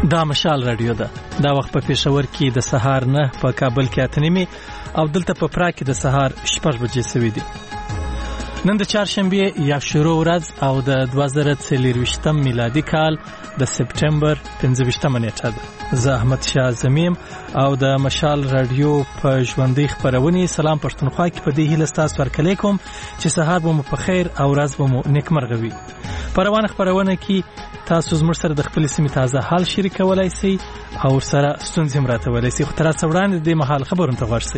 دا مشال رادیو ده. دا وخت په پېښور کې د سهار 9 په کابل کې 8 او دلته په پراګ کې د سهار 6 بجې سوي دي. نن د چهارشنبه یا شروع ورځ او د 2023 میلادي کال د سپټمبر 15 نیټه ده. زه احمد شاه زمیم او د مشال رادیو په ژوندۍ خبرونه سلام پښتونخوا کې په دې هیله ستاسو ورکړی کوم چې سهار به مو په خیر او ورځ به مو نیکمرغه وي. پروانه خبرونه کې تاسو زموږ سره د خپل سیمې تازه حال شریکولای شئ او سره ستونزې هم راتولای شئ. خو تر اوسه وړاندې د مهال خبرونه ته غوږ شئ.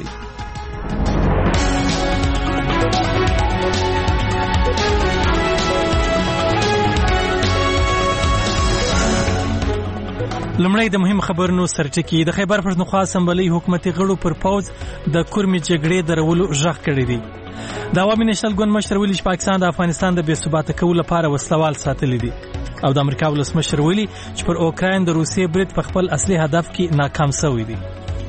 لمړی د مهم خبرونو سرټکی. د خیبر پښتونخوا اسمبلی حکومتي غړو پر پوز د کورمې جګړې درولو ژغ کړی دی. د عوامي نېشنل ګوند مشر ویلي چې پاکستان د افغانستان د بې ثباته کولو لپاره وسلوال ساتلی دی او د امریکا ولسمشر ویلي چې پر اوکراین د روسیې برید په خپل اصلي هدف کې ناکام شوی دی.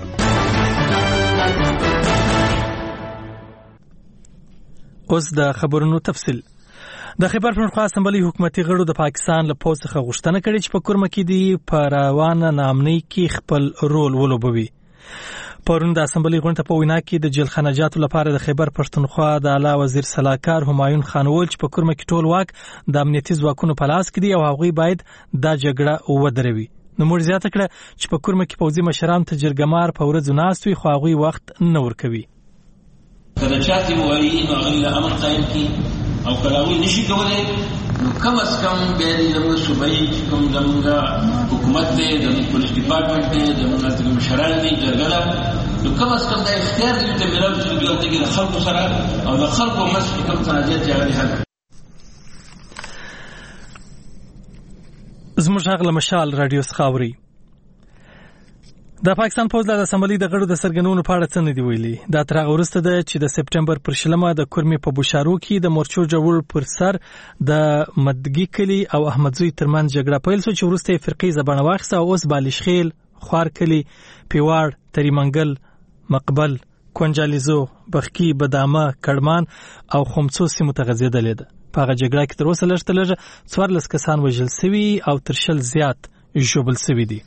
اوس د خبرونو تفصیل. د خیبر پښتونخوا اسمبلی حکومتي غړو د پاکستان له پوز څخه غوښتنه کړې چې په کورمه کې دی په روانه نامنۍ کې خپل رول ولوبوي. پرون د اسمبلی غونډه په وینا کې د جلخانه جاتو لپاره د خیبر پښتونخوا د اعلی وزیر سلاکار همایون خان وویل چې په کورمه کې ټول واک د امنیتي ځواکونو په لاس کې دی او هغوی باید دا جګړه ودروي. نو موږ زیاته کړه چې په کورمه کې پوځي مشران ته جرګمار په ورځو ناست وي خو هغوی وخت نه ورکوي. کله چاته وایي نو هغه امر قائم کی او کلاوی نشي کولای نو کم از کم به زموږ صوبایي کوم زموږ حکومت دی زموږ پولیس ډپارټمنټ دی زموږ مشران دي جرګه نو کم از کم دا اختیار دی چې ملل چې ګلته د خلکو سره او د خلکو مسئله کوم تنازعات جاري حل. زموږ غل مشال رادیو څخاوري. د پاکستان پوز د اسمبلی د غړو د سرګنونو په اړه څه نه دی ویلي. دا تر هغه وروسته ده چې د سپټمبر پر 20 د کورمې په بوشارو کې د مورچو جوړ پر سر د مدګي کلی او احمدزوی ترمن جګړه پیل شو چې وروسته فرقې زبانه واخیسته او اوس بالشخیل، خوارکلی، پیواړ، تریمنګل، مقبل، کونجالیزو، بخکی، بدامه، کړمان او خمسو سیمو ته غځېدلې ده. په هغه جګړه کې تر اوسه لږ تر لږه 14 کسان وژل شوي او تر 20 زیات ژوبل شوي دي.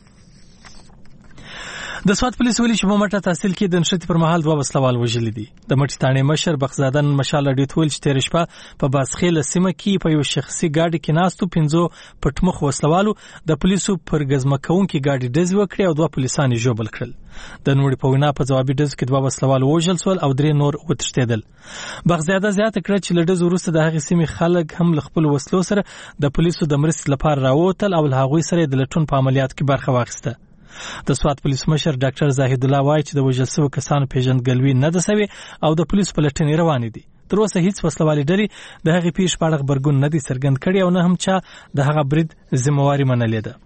د سوات پولیس ویلي چې په مټه تحصیل کې د نښتې پر مهال 2 وسلوال وژلي دي. د مټې تاڼې مشر بخزاده مشال رادیو ته ویل چې تېره شپه په باسخیل سیمه کې په یو شخصي ګاډي کې ناستو 5 پټمخ وسلوالو د پولیسو پر ګزمه کوونکي ګاډي ډزې وکړې او 2 پولیسان یې ژوبل کړل. د نوړي په وینا په ځوابي ډزو کې 2 وسلوال وژل شول او 3 نور وتښتېدل. بخزاده زیاته کړه چې له ډزو وروسته د هغې سیمې خلک هم له خپل وسلو سره د پولیسو د مرستې لپاره راووتل او له هغوی سره د لټون په عملیاتو کې برخه واخیسته. د سوات پولیس مشر ډاکټر زاهد الله وایي چې د وژل شوو کسانو پیژندګلوي نه ده سوې او د پولیسو په لټنې روانې دي. تر اوسه هیڅ وسلوالې ډلې د هغې پیښې په اړه غبرګون نه دی څرګند کړی او نه هم چا د هغه برید ذمهواري منلې ده.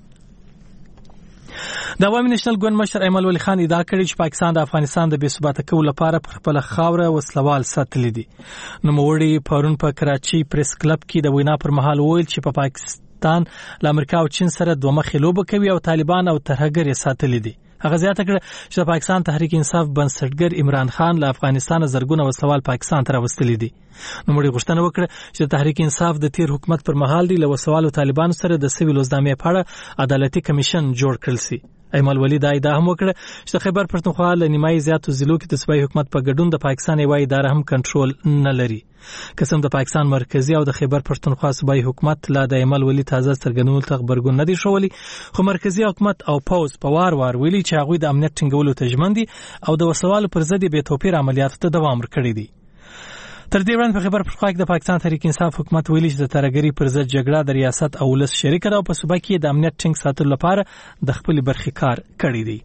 د عوامي نېشنل ګوند مشر ایمل ولی خان ادعا کړې چې پاکستان د افغانستان د بې ثباته کولو لپاره پر خپله خاوره وسلوال ساتلی دي. نوموړي پرون په کراچۍ پریس کلب کې د وینا پر مهال وویل چې په پاکستان له امریکا او چین سره دوه مخې لوبه کوي او طالبان او ترهګر یې ساتلی دي. هغه زیاته کړه چې د پاکستان تحریک انصاف بنسټګر عمران خان له افغانستان زرګونه وسلوال پاکستان ته راوستلي دي. نو موږ غوښتنه وکړه چې د تحریک انصاف د تیر حکومت پر مهال دی له وسوالو طالبانو سره د سیویل وزدامې په اړه عدالتي کمیشن جوړ کړل شي. ایمل ولی دا ادعا هم وکړه چې د خیبر پښتونخوا له نیمایي زیاتو ضلعو کې د صوبایي حکومت په ګډون د پاکستان یوه اداره هم کنټرول نه لري. قسم د پاکستان مرکزی او د خیبر پښتونخوا صوبایي حکومت لا د ایمل ولی تازه څرګندولو ته غبرګون نه دی ښوولی خو مرکزی حکومت او پوز په وار ویلي چې هغوی د امنیت ټینګولو ته ژمن دي او د وسلوالو پر ضد بې توپیر عملیاتو ته دوام ورکړی دی. تر دې وړاندې په خیبر پښتونخوا کې د پاکستان تحریک انصاف حکومت ویلي چې د ترهګرۍ پر ضد جګړه د ریاست او ولس شریکه ده او په صوبه کې د امنیت ټینګ ساتلو لپاره د خپلې برخې کار کړی دی.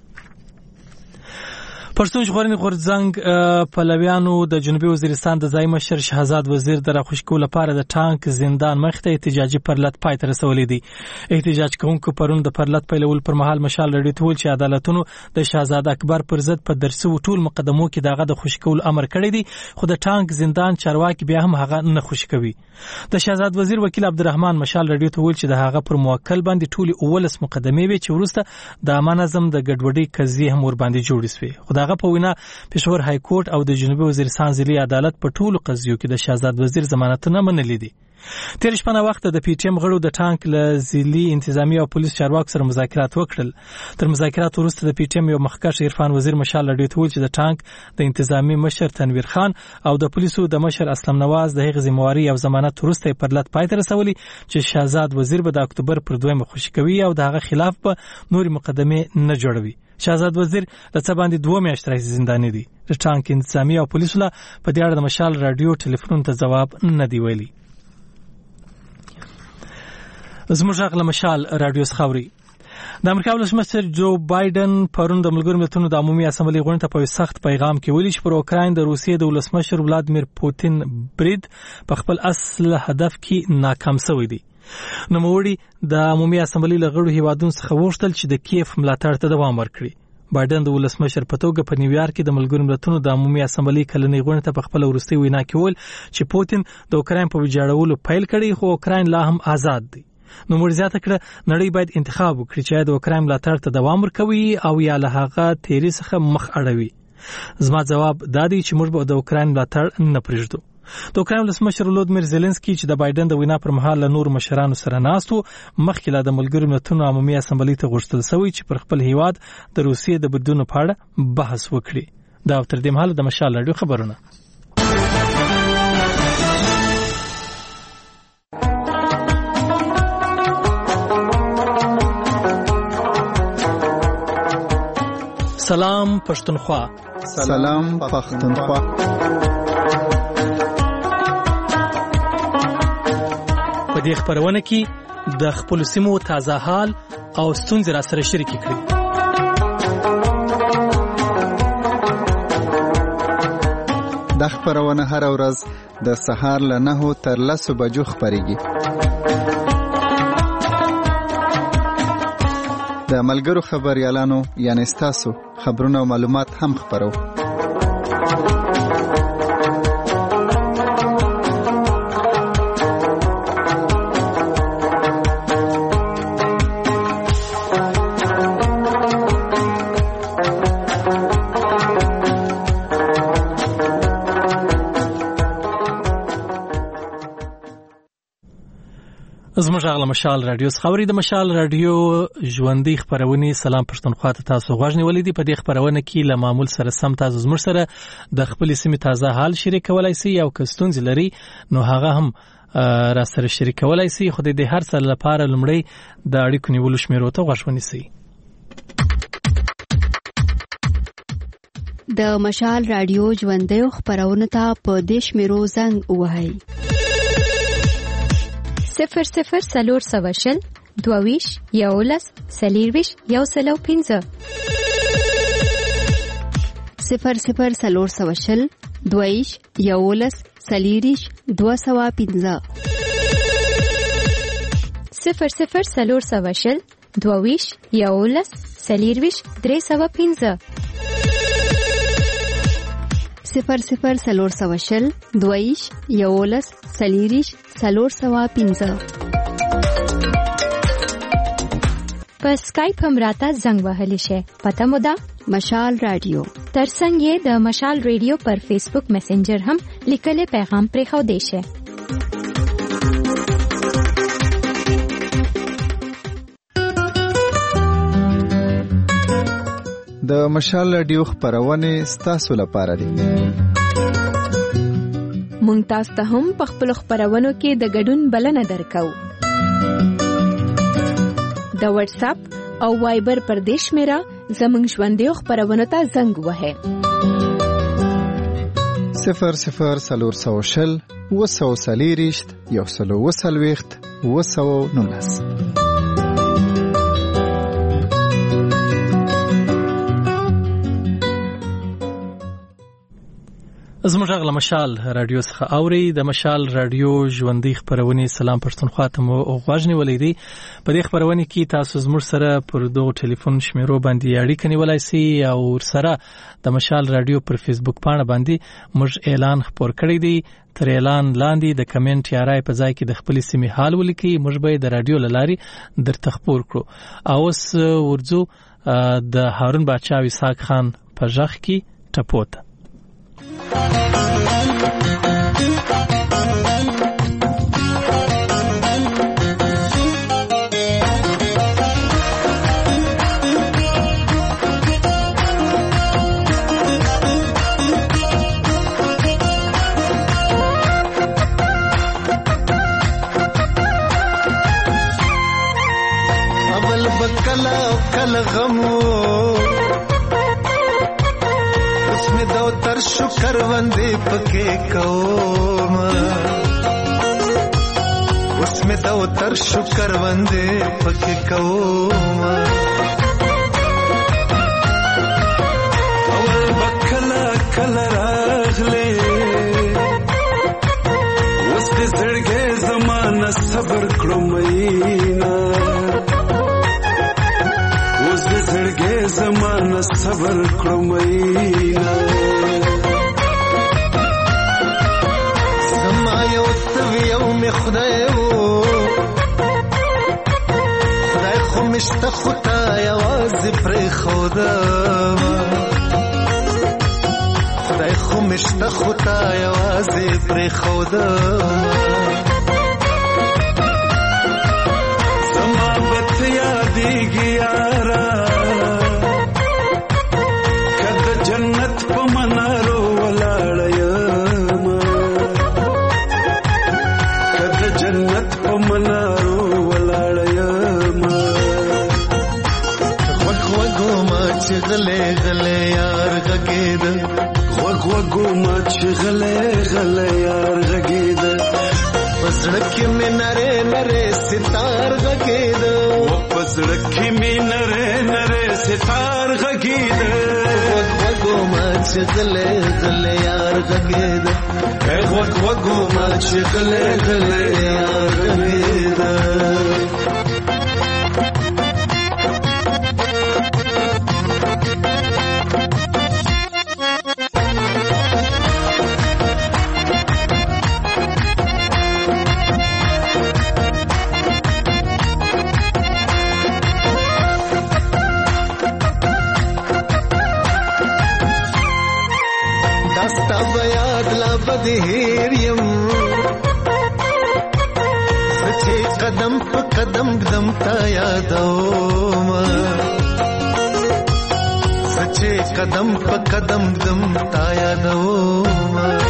پښتون ژغورنې غورځنګ پلویانو د جنوبي وزیرستان د ځایي مشر شهزاد وزیر د راخوشي کولو لپاره د ټانک زندان مخې ته احتجاجي پرلط پای ته رسولی دی. احتجاج کوونکو پرون د پرلط پیلولو پر مهال مشال رادیو ته ویل چې عدالتونو د شهزاد اکبر پر ضد په درسو ټول مقدمو کې دغه د خوشي کولو امر کړی دی خو د ټانک زندان چارواکي بیا هم هغه نه خوشي کوي. د شهزاد وزیر وکیل عبدالرحمن مشال رادیو ته ویل چې د هغه پر موکل باندې ټولې 19 مقدمې وي چې وروسته د عامه نظم د ګډوډۍ قضیې هم ورباندې جوړې شوې. خو دغه په وینا پېښور های کورټ او د جنوبي وزیرستان ضلعي عدالت په ټولو قضیو کې د شهزاد وزیر ضمانتونه منلي دي. تیر شپه وخت د پی ټی ایم غړو د ټانک له ځلي انتظامی او پولیس چارواکو سره مذاکرات وکړل. تر مذاکرات وروسته د پی ټی ایم یو مخکښ عرفان وزیر مشال راډیو ته وویل چې د ټانک د انتظامی مشر تنویر خان او د پولیسو د مشر اسلم نواز د هغې ذمہواري او ضمانت وروسته پر لټ پای ته رسولي چې شهزاد وزیر به د اکتوبر پر 2 خوشي کوي او د هغه خلاف به نور مقدمه نه جوړوي. شهزاد وزیر د څه باندې 2 میاشتې راهیسې زنداني دی. د ټانک انتظامی او پولیسو له په دې اړه د مشال راډیو ټلیفون ته ځواب نه دی ویلي. زموږ غږ له مشال راډیو څخه اوري. د امریکا ولسمشر جو بایدن پرون د ملګرو ملتونو د عمومي اسامبلې غونډې ته په سخت پیغام کې ویلي چې پر اوکراین د روسیې د ولسمشر ولادیمیر پوتین برید په خپل اصل هدف کې ناکام شوی دی. نوموړي د عمومي اسامبلې له غړو هیوادونو څخه وغوښتل چې د کیف ملاتړ ته دوام ورکړي. بایدن د ولسمشر په توګه په نیویارک کې د ملګرو ملتونو د عمومي اسامبلې کلنۍ غونډې ته په خپل وروستۍ وینا کې وویل چې پوتین د اوکراین په ویجاړولو پیل کړی خو اوکراین لا هم آزاد دی. نوموړي زیاته کړه نړۍ باید انتخاب وکړي چې د اوکراین ملاتړ ته دوام ورکوي او یا له هغه تیری څخه مخ اړوي. زما ځواب دا دی چې موږ به د اوکراین ملاتړ نه پرېږدو. د اوکراین ولسمشر ولودیمیر زيلنسکي چې د بایدن د وینا پر مهال له نور مشرانو سره ناستو مخکې له د ملګرو ملتونو عمومي اسامبلې ته غوښتل شوی چې پر خپل هیواد د روسیې د بریدونو په اړه بحث وکړي. دا تر دې مهاله د مشال راډیو خبرونه. سلام پښتونخوا. سلام پښتونخوا. په دې خبرونه کې د خپل سیمو تازه حال او ستونزې را سره شریک کړي. د خبرونه هر ورځ د سهار له 9 تر 10 بجو خبريږي. د ملګرو خبريالانو یعنی تاسو خبرونه او معلومات هم خبرو. زموږ غږ له مشال راډیو څخه اوري. د مشال راډیو ژوندۍ خبرونه سلام پښتونخوا ته تاسو غوښنی ولیدي. په دې خبرونه کې له معمول سره سم تاسو زموږ سره د خپل سیمې تازه حال شریکولای شئ او که ستونزې لري نو هغه هم را سره شریکولای شئ. خو د هر څه لپاره لمړی د اړیکو نیولو شمیرو ته غوښونی شئ. د مشال راډیو ژوندۍ خبرونه ته په دې شمیرو زنګ ووهئ. 00 سلور سواشل دوویش یولس سلیرویش یوسلو 15 00 سلور سواشل دوویش یولس سلیریش 215 00 سلور سواشل دوویش یولس سلیرویش 315 00 سلور سواشل دوویش یولس سلیریش 315 په اسکایپ هم راته زنګ وهلی شي. پته مو ده مشال راډیو. ترڅنګ یې د مشال ریډیو پر فیسبوک میسنجر هم لیکلي پیغام پرې خو دی شي. د مشال راډیو خبرونه ستاسو لپاره دي. مونږ تاسو ته هم په خپل خبرونو کې د ګډون بلنه درکو. د واتس اپ او وایبر پر دې شمیره زموږ ژوندۍ خبرونه ته زنګ وهئ. 00 سلور سواشل وسو سلیریشت یوسلو وسلويخت وسو 19. زموږ غږ له مشال راډیو څخه اوري. د مشال راډیو ژوندۍ خبرونه سلام پښتونخوا ته مو غوښنی ولیدي. په دې خبرونه کې تاسو زموږ سره پر دوه ټلیفون شمیرو باندې اړیکه نیولای شئ او سره د مشال راډیو پر فیسبوک پاڼه باندې موږ اعلان خپور کړی دی. تر اعلان لاندې د کمنټ یا رائے په ځای کې د خپل سیمې حال ولیکئ. موږ به د راډیو لاري درته خپور کړو. او اوس ورځو د هارون بادشاه او اسحاق خان په ژغ کې ټپوته. کروندې پکې کوم اوس مې د وتر شو کروندې پکې کوم اول بکلا کلا راغلې اوس دې زړګې زمانه صبر کړو مینا اوس دې زړګې زمانه صبر کړو مینا زما یو توی یو می خدای خو مشته خدا یوازې پرې خودم خدای خو مشته خدا یوازې پرې خودم زما بت یادېږي یارا کده جنت په منارو ولاړ یم کده جنت په منارو ولاړ یم چې غلې غلې یار غږېد غوږ وګو ما چې غلې غلې یار غږېد پسړه کې مې نره نره ستار غږېد پسړه کې مې نره نره ستار غږېد غوږ وګو ما چې غلې غلې یار غږېد غوږ وګو ما چې غلې غلې یار غږېد هیریم سچې قدم په قدم قدم تا یادوم سچې قدم په قدم قدم تا یادوم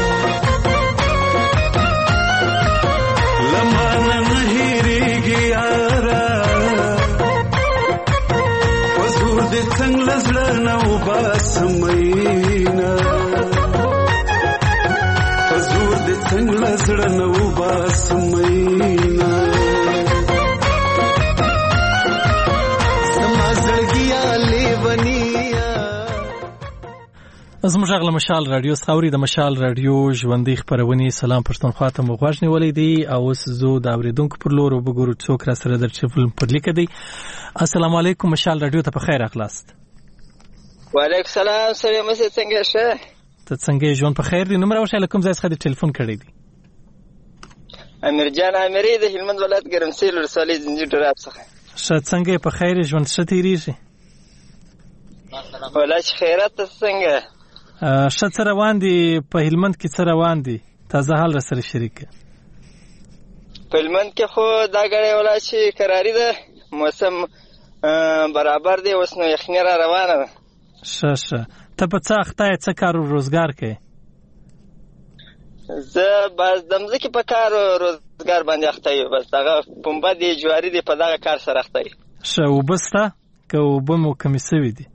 لمانه نه هیریږي یارا وزور دې څنګه زړه نه وباسمینا څنګه زړه نو باسمینا سما زړګیا لیونیا زموږ غل مشال رادیو څاوري د مشال رادیو ژوندۍ خبرونه سلام پښتونخوا ته مغواړ نیولې دي او اوس زو د اوریدونکو پر لور وګورو څوک را سره در چفل پر لیک دی السلام علیکم مشال رادیو ته په خیر اخلاص وعلیکم السلام سره مې څنګه شه ته څنګه ژوند په خیر دی نمبر اوسه کوم ځای څخه د ټلیفون کړی دی امیر جان امری د هلمند ولایت ګرمسیر ولسوالۍ زنجیر ډراب څخه شه څنګه په خیر ژوند څه تیریږي ولای خیرات څنګه شه څه روان دي په هلمند کې څه روان دي تازه حال را سره شریک په هلمند کې خو دا غړې ولای شي قراری ده موسم برابر دی اوس نو یخنی را روانه ده شه ته په څه اخته څه کار او روزګار کې زه باز دمځکه په کار او روزګار باندې اخته یم بس دغه پمبه دی جواری دی په دغه کار سره اخته یم شه وبسته که وبمو کمی سوي دي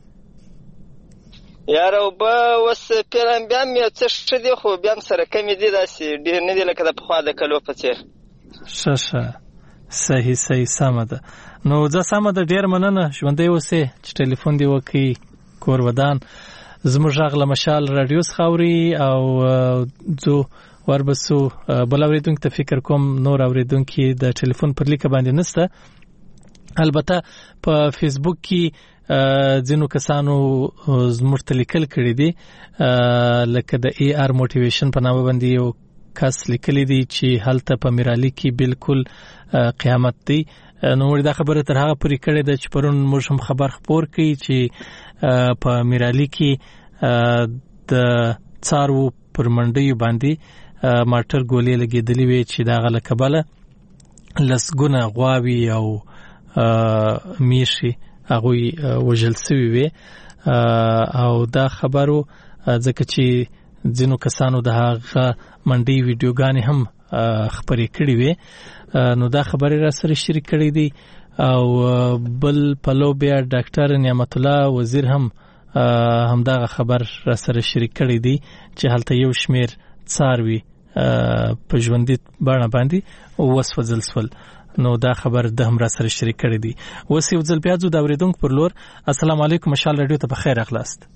یاره وبه اوس پیرم بیا مې څه ښه دی خو بیا سره کمی دي داسې ډېر نه دی لکه د پخوا د کلو په څېر شه صحیح سمه ده نو زه سمه ده ډېر مننه ژوندی اوسې چې ټلیفون دی وکړي کور ودان زموږ غل مشال رادیو خاوري او زو وربسو بل اوریدونکو ته فکر کوم نور اوریدونکو د ټلیفون پر لیک باندې نسته البته په فیسبوک کې ځینو کسانو زموږ ته لیکل کړي دي لکه د ای آر موټیویشن په نامه باندې یو کس لیکلی دی چې هلته په میرالي کې بالکل قیامت دی نو دا خبره تر هغه پورې کړې ده چې پرون موږ هم خبر خپور کړي چې په میرالي کې د څارو پر منډیو باندې مارټر ګولې لګېدلې وي چې دا غله کبله لسګونه غواوي او میشي هغه وژل شوی وي او دا خبرو ځکه چې ځینو کسانو د هغه منډي ویډیوګانې هم خبرې کړې وي نو دا خبرې را سره شریک کړې دي او بل پلو بیا ډاکټر نعمت الله وزیر هم همدغه خبر را سره شریک کړی دی چې هلته یو شمیر څاروي په ژوندۍ بڼه باندې وسوځل شول. نو دا خبر د هم را سره شریک کړی دی. اوس یو ځل بیا ځو د اورېدونکو پر لور. السلام علیکم، مشال رادیو ته په خیر راغلاست.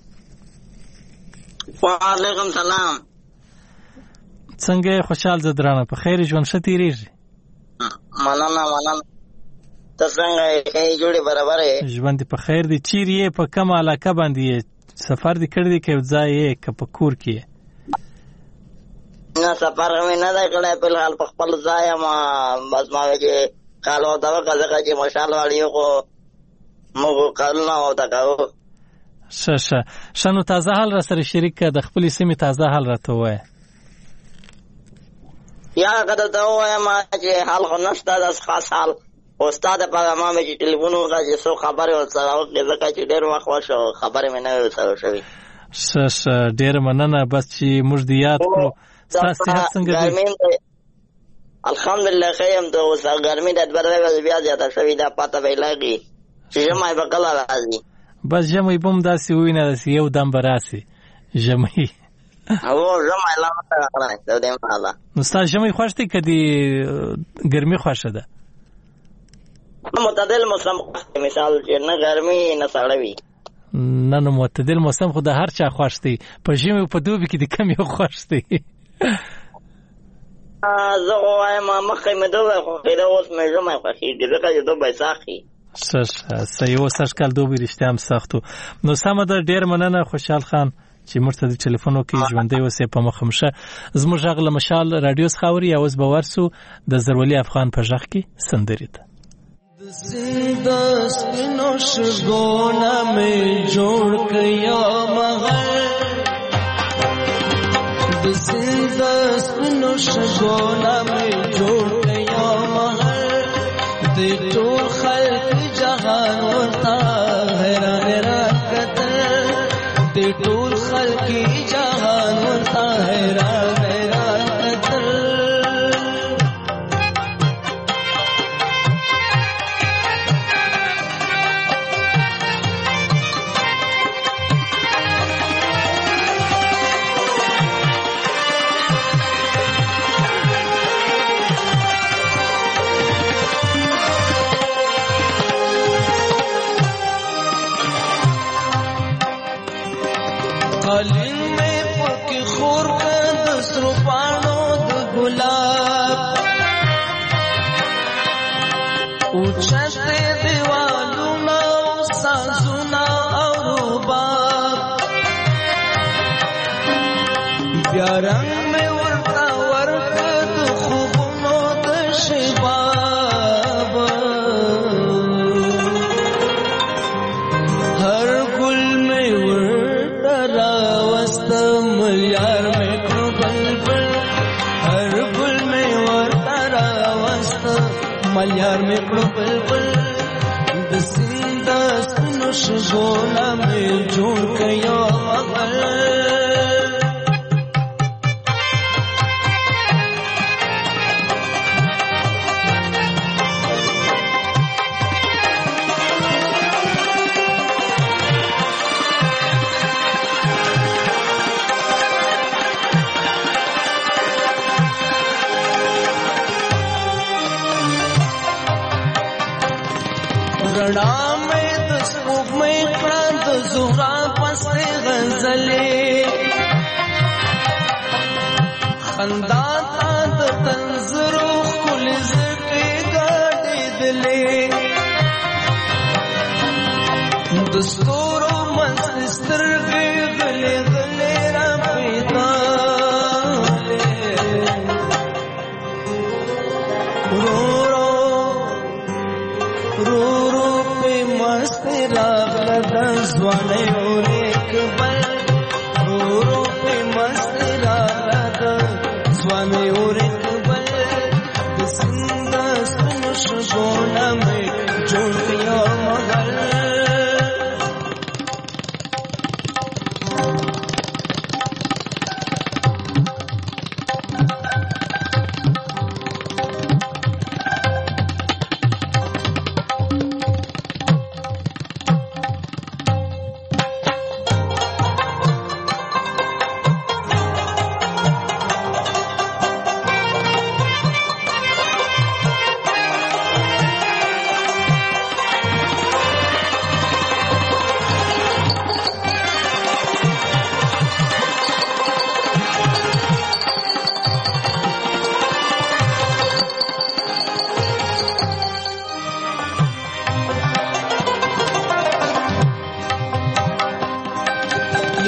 وعلیکم سلام. څنګه خوشحال زدرانه په خیر ژوند ښه تیریږي؟ مننه. ته څنګه یې؟ جوړې برابر یې؟ ژوند په خیر دی. چیرې یې په کومه علاقه باندې سفر دې کړی دی که یو ځای یې که په کور کې یې؟ نه سفر مې نه دی کړی، فلحال په خپل ځای یم. بس ما وایي چې کالو ته وکړه ځکه چې مشال واړي خو موږ کارونه ورته کوو. ښه نو تازه حال را سره شریک کړه، د خپلې سیمې تازه حال راته ووایه. یا که درته ووایم چې حال خو نشته، داسې خاص حال خو ستا دپاره ما مې چې ټلیفون وکړه چې څو خبرې ورسره وکړې ځکه چې ډېر وخت وشو خبرې مې نه وې ورسره شوي. ښه ډېره مننه. بس چې موږ دې یاد کړو. ستا صحت څنګه دی؟ الحمدلله ښه یم. ته اوس ګرمي د 2 ورځې بیا زیاته شوې ده، پته به یې لګي چې ژمی به کله راځي. بس ژمی به هم داسې ووینه، داسې یو دم به راسي ژمی. ژمی لا مته راغلی د دې ماله. نو ستا ژمی خوښ دی که دې ګرمي خوښه ده؟ معتدل موسم خوښ دی، مثال چې نه ګرمي نه سړه وي. نه نو معتدل موسم خو د هر چا خوښ دی. په ژمي په دوبي کې د کوم یو خوښ دی؟ زه خو وایم مخکې مې دوبی خوښېده، اوس مې ژمی خوښېږي ځکه چې دوبی سخت وي. صحیح. اوس سږکال دوبی رښتیا هم سخت و. نو سمه ده، ډېر مننه خوشحال خان چې موږ ته د ټلیفون وکړي. ژوندی اوسې په مخه مشه. زموږ غږ له مشال راډیو څخه اوري. اوس به ورسو د زرولي افغان په غږ کې سندرې ته. زنده سپینو شګونه مې جوړ کیا مغل، د زنده سپینو شګونه مې جوړ کیا مغل، د ټول خلق جهان ورته حیران راکتل، د ټول خلق جهان ورته حیران راکتل. قالین میں پکی خور کا دسرو پانو د گلاب، اوچھتے دیوالونا سازونا او روباب، بیا رنگ میں ورکا ورکا د خوبونو د شباب، ہر گل میں ملیار میں کړو بلبل، هر ګل میں ورته راوست ملیار میں کړو بلبل، د سیند سپینو شګونه مې جوړ کیا مغل. رڼا مې د سپوږمۍ کړه د زهرا پسې غزلې، خندا تا د تنظرو ښکلې زلفې ګډېدلې، د ستورو مستې سترګې غلې غلې راپېدلې، رو پہ مست راغله د ځوانۍ اورېک بل، رو پہ مست راغله د ځوانۍ اورېک بل، د سیند سپینو شګونه مې جوړ کیا مغل.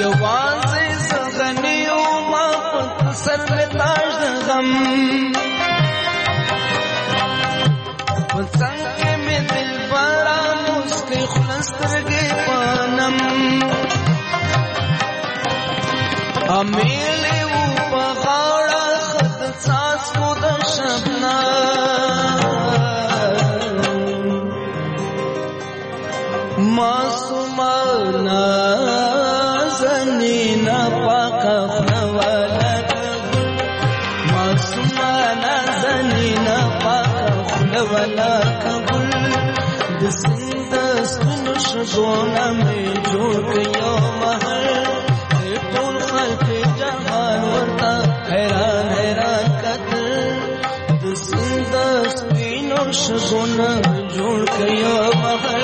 یوازې زغنی او ما په سر مې تاج د غم څنګه مې دل بارا مسکې خلسترګې پانم امیلې و په غاړه خد څاڅکو د شبنم معصومانه زنینا پاکه خوله والا معصومانه زنینا پاکه خوله والا کبل د سند سپینو شګونه مې جوړ کړو مهر ټول خلک جهان ورته حیران حیران کتل د سند سپینو شګونه جوړ کړو مهر.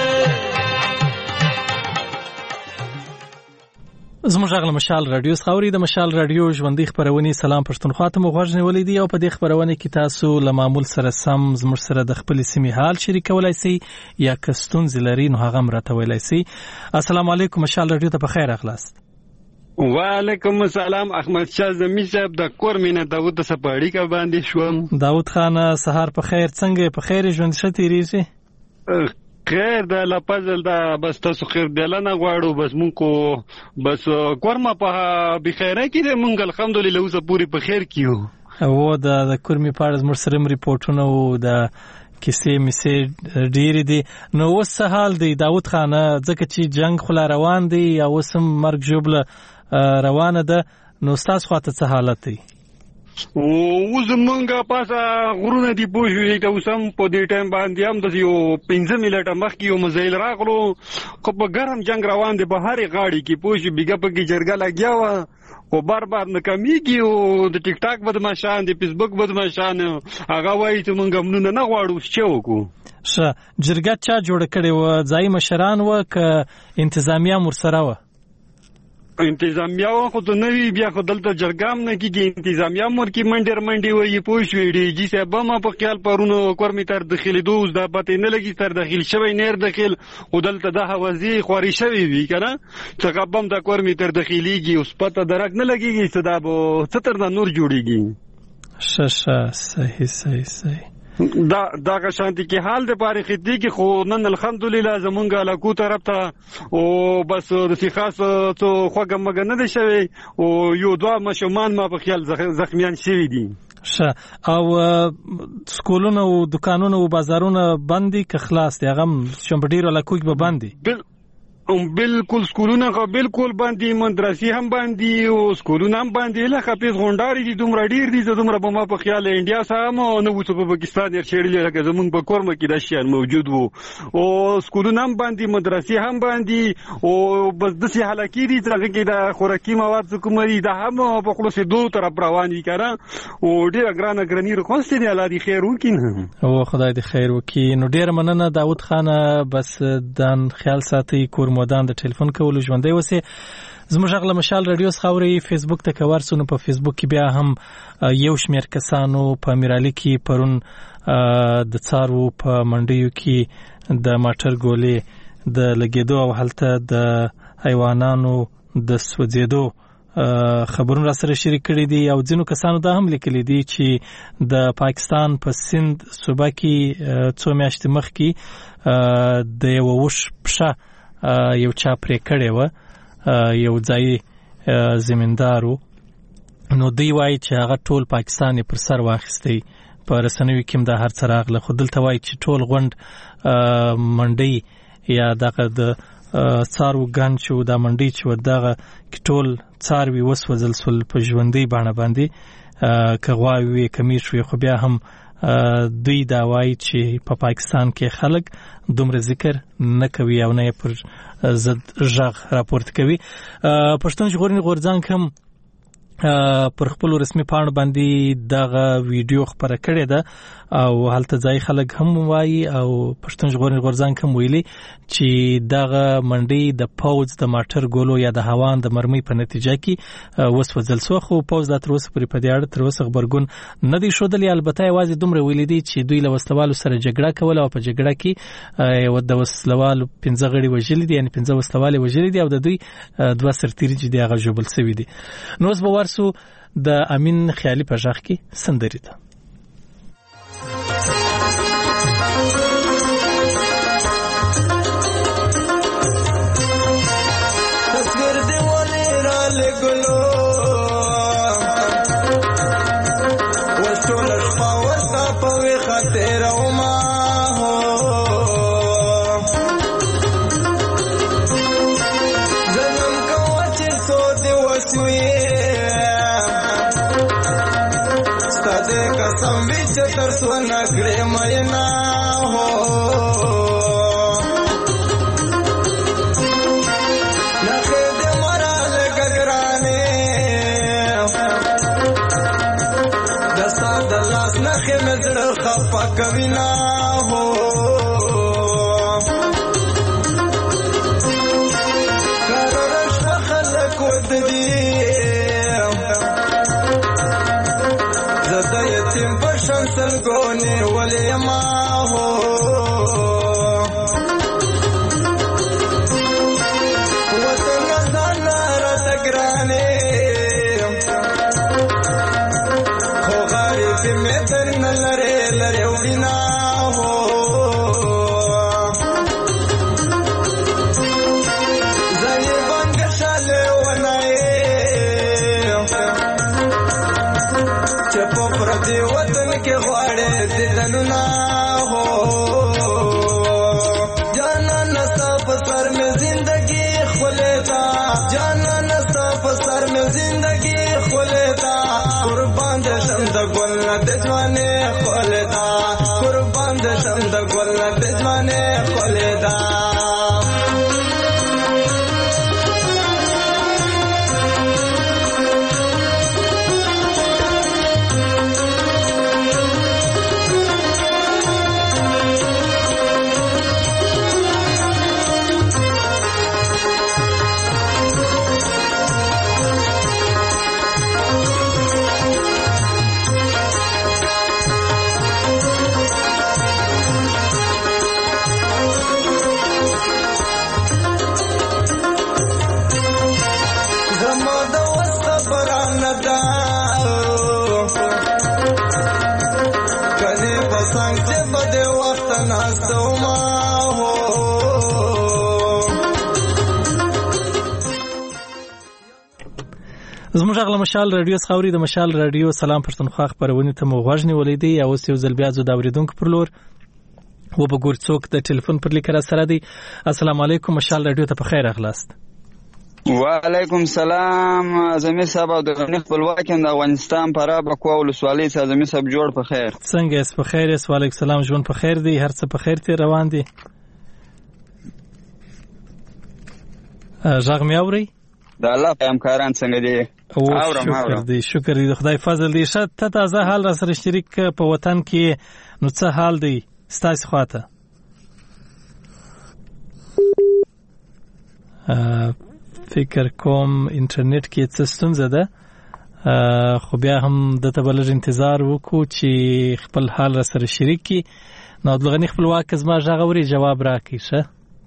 زموږ غل مشال رادیو خاوري د مشال رادیو ژوندۍ خبرونه سلام پښتونخوا ته مغوږ نیولې دي او په دې خبرونه کې تاسو له معمول سره سم زموږ سره د خپل سیمې حال شریکولای شئ یا کستون زلري نو هغه مرته ویلای شئ. السلام علیکم مشال رادیو ته په خیر اخلاص. وعلیکم السلام احمد شاه زمي صاحب د کور مینه داوود سپاړی کا باندې شوم. داوود خان سحر په خیر څنګه په خیر ژوند شته ریږي؟ خیر د لپزل دا بس تاسو خیر دلانه غواړو بس مونږ کو بس کورما په بخیره کې د مونږ الحمدلله اوسه پوری په خیر کیو. او د کورمی پاره زموږ سره ریپورتونه او د کیسې میسې ډېری دي. نو اوس حال دی داوود خان ځکه چې جنگ خلا روان دی او اوس مرګ جوړه روانه ده نو تاسو خاطر څه حالت دی؟ او زمونږه پاسه غرونه دی پوښوي ته وسم په دې ټایم باندې هم د یو 15 منټه مخکې یو مزایل راغلو خو په ګرم جنگ روان دی په هرې غاړي کې پوښي بیګه پکې جرګه لګیا و او بار بار ناکامیږي او د ټیک ټاک بدمعشان دی فیسبوک بدمعشان هغه وایي چې مونږ امنونه نه غواړو چې وکړو. ښه جرګه چا جوړ کړې و؟ ځای مشران و که انتظامیه مرسره و؟ انتظامیه خو ته نه وي بیا خو دلته جرګام نه کېږي انتظامیه مور کې منډې وایي پوه شوې ډي جي صاحب ما په خیال پرونو کورمې تر دخلېدو اوس دا پتې نه لګي تر داخل شوی نیر داخل خو دلته د حوازې خواري شوی وي که نه څنګه بم دا کورمې تر دخلېږي اوس پته درک نه لګېږي چې دا به څه تر دا نور جوړېږي. ښه صحیح دا شانتی کې حال د پاره خدي کې خو نن الحمدلله زمونږه علاقو طرف ته او بس د خاص څو خوګه مګ نه دي شوی او یو دوه مشمان ما په خیال زخمیان شوی دي. ښه او سکولونه او دکانونه او بازارونه بندي که خلاص دي؟ هغه شمبډیر علاقو کې به بندي؟ بالکل سکولونه خو بالکل باندې مدرسې هم باندې او سکولونه هم باندې لکه پیس غونډاري دي دومره ډیر دي دومره به ما په خیال انډیا سره مو نو په پاکستان یې شړلې لکه زمونږ په کورمه کې د شیان موجود وو او سکولونه هم باندې مدرسې هم باندې او بس دسي حالکی دي چې کې د خوراکي مواد کومري د هم په خلاصې دوه طرف روان دي کړه او ډیر ګرانی رخصت دي الله دې خیر وکړي او خدای دې خیر وکړي. نو ډیر مننه داوود خان بس دان خیال ساتي کور مودان د ټلیفون کولو ژوندۍ وسه. زموږ غل مشال رادیو خاوري فیسبوک ته کورسونه په فیسبوک کې بیا هم یو شمیر کسانو په میرالي کې پرون د څارو په منډیو کې د ماټر ګولې د لګیدو او حالت د حیوانانو د سوځیدو خبرونه را سره شریک کړي دي او ځینو کسانو دا هم لیکلي دي چې د پاکستان په سند صوبه کې څو میاشتې مخکې د یو وښ پښه یو چا پرې کړې و یو ځای زمیندارو نو دی وایي چې هغه ټول پاکستان پر سر واخیستی په رسنیو کې دا هر څه راغله خو دلته وایي چې ټول غونډ منډي یا دغه د څارو ګان چې دا منډي چې دغه ټول څاروي وسوځل سول په ژوندۍ باندې باندې کغواوي کمیش وي خو بیا هم دوی دا وایي چې په پاکستان کې خلک دومره ذکر نه کوي او نه پر ضد ژغ راپورټ کوي. پښتون ژغورنې غورځنګ هم پر خپل رسمي پاڼو باندې دغه ویډیو خبره کړې ده او هلته ځای خلک هم وایي او پښتون ژغورنې غورځنګ هم ویلي چې دغه منډي د پوز د ماټر ګولو یا د هوان د مرمۍ په نتیجه کې وسوځل شو خو پوز د تر اوسه پورې په دې اړه تر اوسه خبرګون نه دی شودلی البته یوازې دومره ویلي دي چې دوی له وسلوالو سره جګړه کوله او په جګړه کې د وسلوالو 15 غړي وژلي دي یعنی 15 وسلوال وژلي دي او د دوی 2 سرتیري چې دغه جوړل شوی دي نو اوس به ورسو د امین خیالي په ژغ کې سندري ده कविना हो करश खलक وددي زد يتم بشمس القوني وليما هو وتنزل نار تقراني خو غاري في متر نلري لريولنا هو زي بنگشل وناي چپو پردي وطن کې غواړي دلنا هو جانا نستا پسر میں زندگی خلتا جانا نستا پسر میں زندگی خلتا قربان دے شمد گل د ځوانه خلتا قربان دے شمد گل د ځوانه خلتا زموږ غل مشال رادیو څخه د مشال رادیو سلام پښتونخوا خبرونه ته مو غوښنی ولیدي او اوس یو ځل بیا زو د اوریدونکو پر لور و به ګور څوک د ټلیفون پر لیکره سره دی. السلام علیکم مشال رادیو ته په خیر اغلاست. وعلیکم السلام زمي صاحب او د غنی خپلواک د افغانستان پر ابکو ولسوالۍ څخه زمي صاحب جوړ په خیر. څنګه اس په خیر اس وعلیکم السلام ژوند په خیر دی هر څه په خیر ته روان دي. ژغ مې اوري د الله په امکاران څنګه دي او شکر دی خدای فضل دی شت ته تازه حال را سره شریک په وطن کې نو څه حال دی ستاسو خواته فکر کوم انټرنیټ کې څه ستونزه ده خو بیا هم د تبلج انتظار وکړو چې خپل حال را سره شریک کی نو د غنی خپلواک زما ژغوري جواب راکړي شه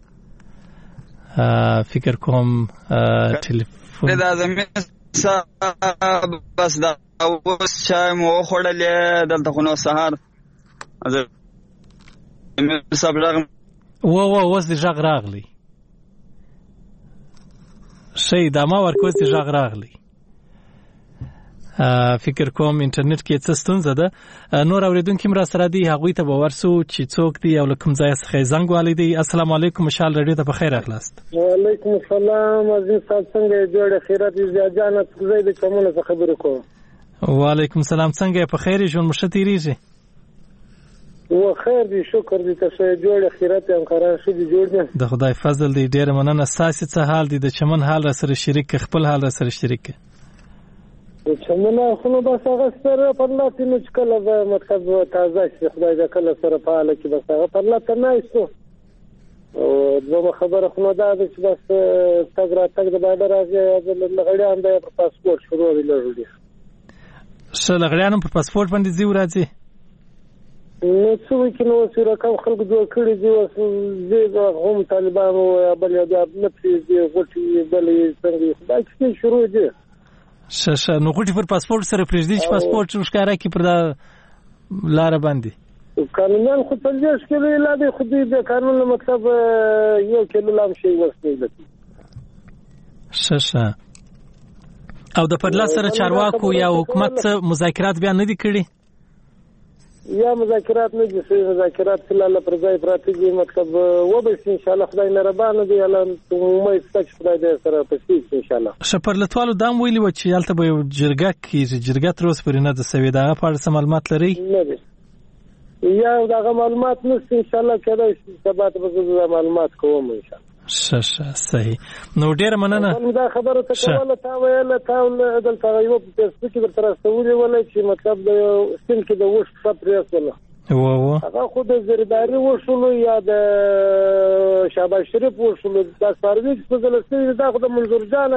فکر کوم ټلیفون دا زمي صاحب بس دا اوس چای مو خوړلې دلته خو نو سهار زمي صاحب اوس د ژغ راغلی شي دا ما ورکوس د ژغ راغلی فکر کوم انټرنیټ کې څه ستونزه ده نور اوریدونکو مرا سره دی هغوی ته به ورسو چې څوک دی او کوم ځای څخه زنګ والی دی. السلام علیکم مشال رادیو ته په خیر اخلاست. وعلیکم السلام عزیز صاحب څنګه جوړ خیرات دې جانه زید د کومه څه خبرې کوم. وعلیکم السلام څنګه په خیر ژوند مشتریږي و خیر دی شکر دی ته جوړ خیرات هم قرار شې دی جوړ دی د خدای فضل دی ډیر مننه. اساسي څه حال دی د چمن حال را سره شریک خپل حال را سره شریک چمونه خو نو بس هغه سره پر لاته نو چې کله به مطلب تازه شي خدای دې کله سره فعال کړي بس هغه پر لاته نه ایستو او دوه خبره خو نو دا چې بس تګ را تګ د باندې راځي د لغړیان د پاسپورت شروع دی لري څه لغړیان په پاسپورت باندې ځي راځي نو څو کې نو سره کوم خلک جوړ کړی دي او زه هم طالبانو یا بل یا د نفسي دي غوټي بلې څنګه دا چې شروع دي شه نو غوټي پر پاسپورت سره پرېږدي چې پاسپورت ښکارا کی پر دا لار باندې قانونان خو په دې کې لا دې خو دې قانون مطلب یو کله لام شي ورسته شه او د پرلا سره چارواکو یا حکومت مذاکرات بیا نه دي کړی یا مذاکرات نه دي سوي مذاکرات فلال پر ځای پراته دي مطلب و به ان شاء الله خدای مهربان دی الله امید تک خدای دې سره پسې ان شاء الله شپرلتوالو دام ویلي و چې یالته به جرګه کیږي جرګه تر اوسه پرې نه د سوي دا په اړه معلومات لري نه دي یا دا معلومات نشته ان شاء الله کله سبا ته به معلومات کوم ان شاء الله صحیح نو ډیر مننه دا خبره ته کوله تا ویل تا دلته یو په فیسبوک کې تر تاسو ولې چې مطلب د سیم کې د وښ خبرې وسله هغه خو د زرداري وشلو یا د شهباز شریف وشلو د سرویس په دلته دا خو د منظور جان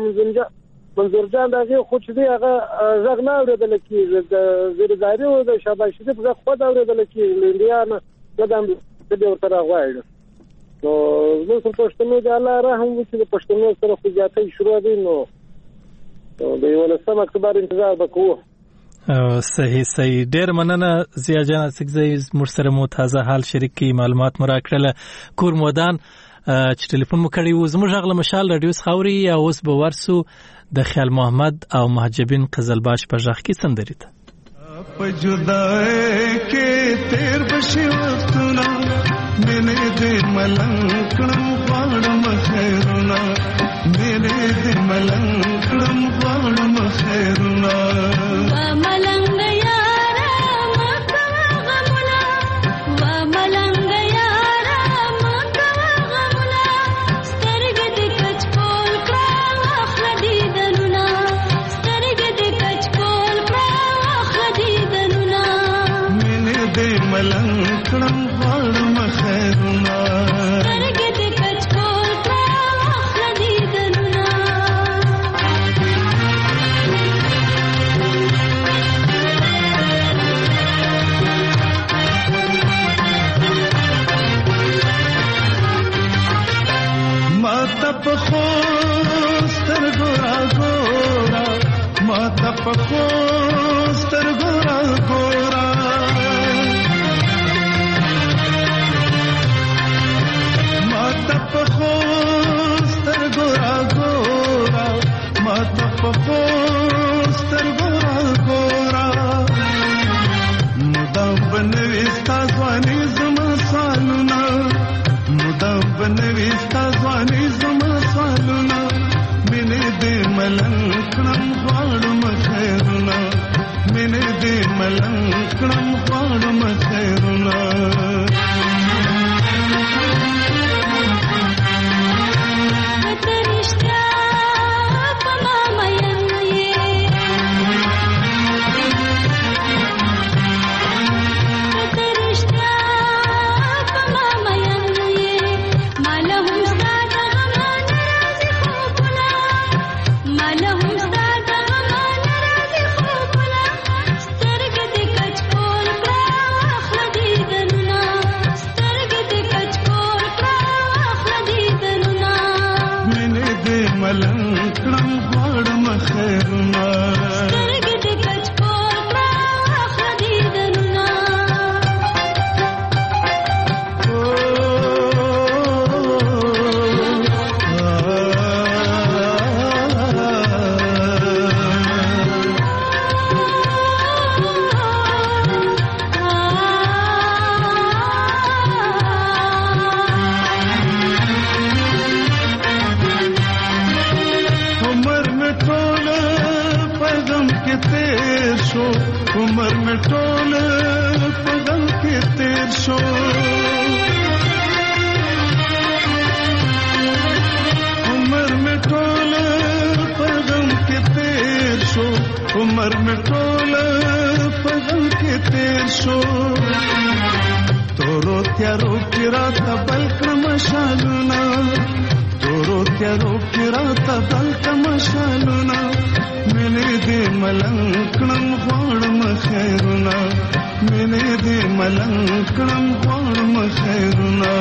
دغه خو چې دی هغه ځغ نه اورېدل کېږي د زرداري او د شهباز شریف ځغ خو دا اورېدل کېږي لنډیانه قدم دې ورته راغواړي نو زه په پښتنو د الله رحم وکړي د پښتنو سره خو زیاتې شروع دي نو د یو لسم اکتوبر انتظار وکړو صحیح ډیر مننه زیا جان سګزي مرسره مو تازه حال شریکي معلومات مرا کړل کور مودان چې ټلیفون مو کړی و زموږ غل مشال رادیو خاوري یا اوس به ورسو د خیال محمد او محجبین قزلباش په ځخ کې سندري ته په جدای کې تیر بشي وختونه مینه دې ملنګ کړم غواړم خیرونه مینه دې ملنګ کړم غواړم خیرونه و ملنګ یارا مکوا غملا و ملنګ یارا مکوا غملا سترګ دې کچ کول کړه خدای دلونه سترګ دې کچ کول کړه خدای دلونه مینه دې ملنګ کړم غواړم خیرونه سترګ دې کچ کول کړه خدای دلونه ماته په خو سترګو راګورا ماته په خو سترګو راګورا ماته په خو سترګو راګورا ماته په خو سترګو راګورا مدام بنوي ستاسواني زما سالونه مدام بنوي ستاسواني زما سالونه مینه دې ملنګ کړم غواړم خیرونه مینه دې ملنګ کړم غواړم خیرونه عمر میں ټول په غم کې تیر شو عمر میں ټول په غم کې تیر شو عمر می ټول په غم کې تیر شو تورو تیارو کې راته بل کړم شالونه تورو تیارو کې راته بل کړم شالونه مینې دې ملنګ کړم غواړم خیرونه مینې دې ملنګ کړم غواړم خیرونه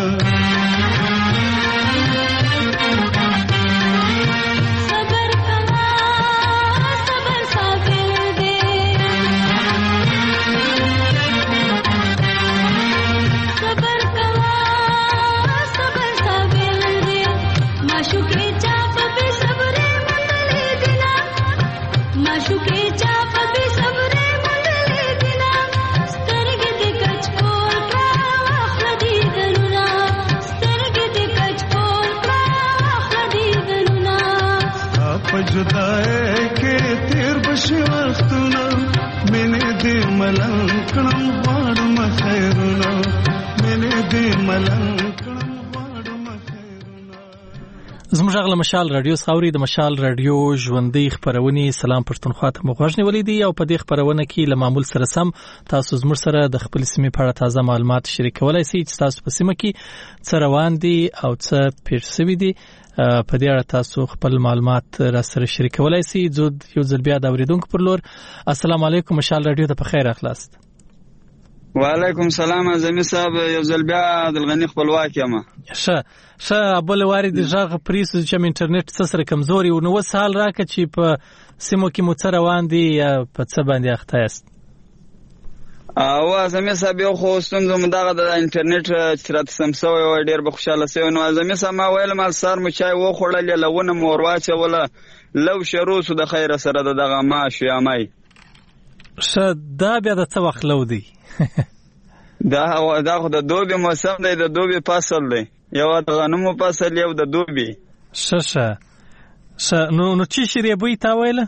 جدای کې تیر بشي وختونه مینې دې ملنګ کړم غواړم خیرونه مینې دې ملنګ کړم غواړم خیرونه. زموږ غږ له مشال رادیو خاوري د مشال رادیو ژوندۍ خبرونه سلام پښتونخوا ته مغوښ نیولې دي او په دې خبرونه کې له معمول سره سم تاسو زموږ سره د خپل سیمې په اړه تازه معلومات شریکولای شئ چې تاسو په سیمه کې څه روان دي او څه پیښ شوي دي په دې اړه تاسو خپل معلومات را سره شریکولای شئ. یو ځل بیا د اوریدونکو پر لور السلام علیکم مشال رادیو ته په خیر اخلاص. وعلیکم السلام اعظمي صاحب یو ځل بیا عبدالغنی خپلواک یم. ښه ابل وارد ژغ پریس چې انټرنیټ سره کمزوري او نو وسال راکړه چې په سیمو کې مو څه روان دي په څه باندې اخته است. او اعظمي صاحب یو خو ستونزه مو دغه د انټرنیټ چې راته سم شوی و ډېر به خوشاله شوی نو اعظمي صاحب ما ویل مال سار مو چای وخوړل لونه مو ورواچوله لو شروع د خیر سره دغه ماش یا مای ښه دا بیا د څه وخت لو دی دا خو د دوبي موسم دی د دوبي فصل دی یو د غنمو فصل یو د دوبي ښه نو چې شریبوي تا ویله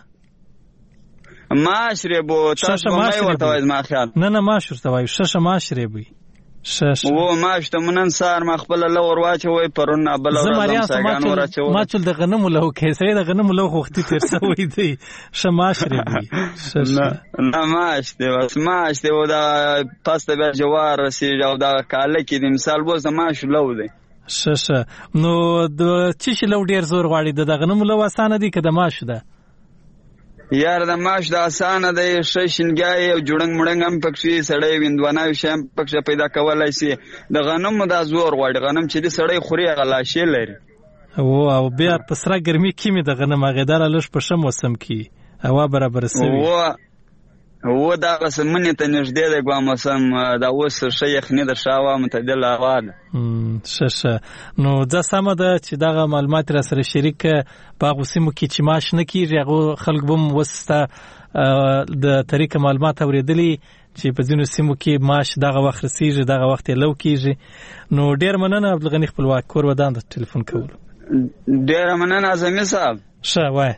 ماشربو تاسو مې ورته وایي ما خیال نه ماش ورته وایي ښه ماشربوي و ماش ته منن سار ما خپل لور واچوي پرون بل ورځ ساګان ورچو ما چول د غنمو له کیسې د غنمو له وختي تیر سوې دی ښه ماشربوي نه ماش دی بس ماش دی و دا پاسته به جوار رسي او دا کاله کې د مثال بوز د ماش لو دی ښه نو د چې لو ډیر زور غواړي د غنمو له واسانه دی که د ماش ده یار د ماش د اسانه د شینګای او جوړنګ مړنګ هم پکې سړی ویندوانه شم پکې پیدا کولای شي د غنمو د زور غوړ غنم چې د سړی خوري غلاشي لري او بیا په سره ګرمي کې می د غنم غیدار لږ په شم وسم کې هوا برابر سوي و دا سمنه ته نږدې د ګوا موسم دا اوس شیخ نه د شاوه متدل اواز ښه نو دا سمه ده چې دغه معلومات را سره شریک په غوسمو کې چې ماش نه کیږي هغه خلک بم وسته د طریقه معلومات اوریدلی چې په ځینو سیمو کې ماش دغه وخت رسیږي دغه وخت لو کیږي نو ډیر مننه عبدالغنی خپلواک کور ودان د ټلیفون کولو ډیر مننه اعظمي صاحب ښه وای